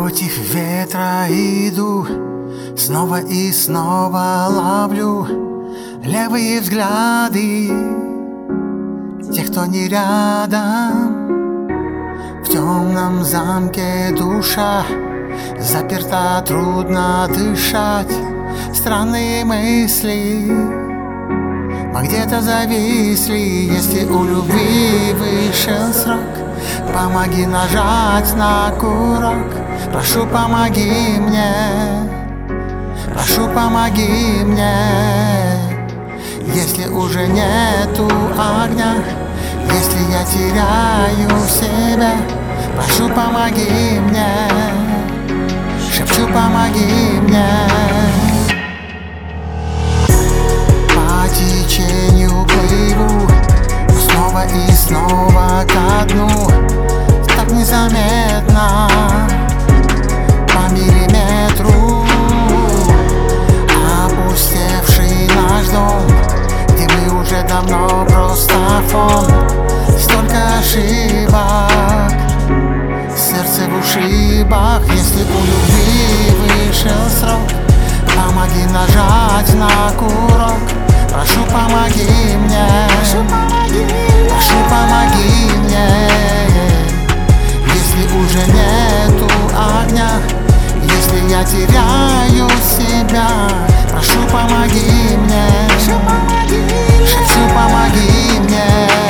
Против ветра иду, снова и снова ловлю левые взгляды тех, кто не рядом. В темном замке душа заперта, трудно дышать. Странные мысли, мы где-то зависли. Если у любви вышел срок, помоги нажать на курок. Прошу, помоги мне, прошу, помоги мне. Если уже нету огня, если я теряю себя, прошу, помоги мне, шепчу, помоги мне. По течению плыву, снова и снова ко дну, так незаметно, по миллиметру. Опустевший наш дом, где мы уже давно просто фон. Столько ошибок, сердце в ушибах. Если у любви вышел срок, помоги нажать на курок. Прошу, помоги мне, прошу, помоги мне. Если уже нету огня, если я теряю себя, прошу, помоги мне, шепчу, помоги мне.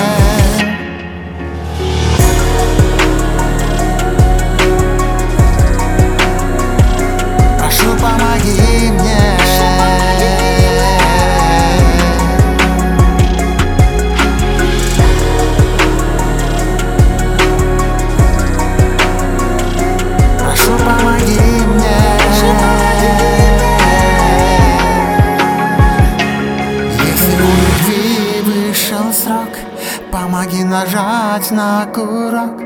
Прошу, помоги мне. Помоги нажать на курок.